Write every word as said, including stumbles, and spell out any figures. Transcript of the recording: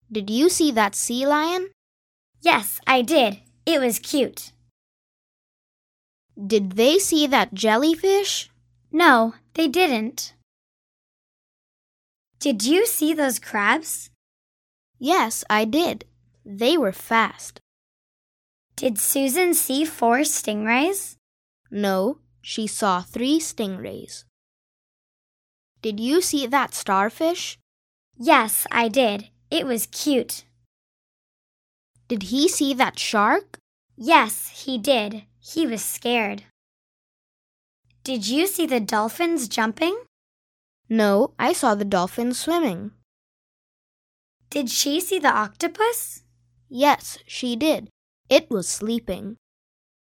Did you see that sea lion? Yes, I did. It was cute. Did they see that jellyfish? No, they didn't. Did you see those crabs? Yes, I did. They were fast. Did Susan see four stingrays? No, she saw three stingrays. Did you see that starfish? Yes, I did. It was cute. Did he see that shark? Yes, he did. He was scared. Did you see the dolphins jumping? No, I saw the dolphin swimming. Did she see the octopus? Yes, she did. It was sleeping.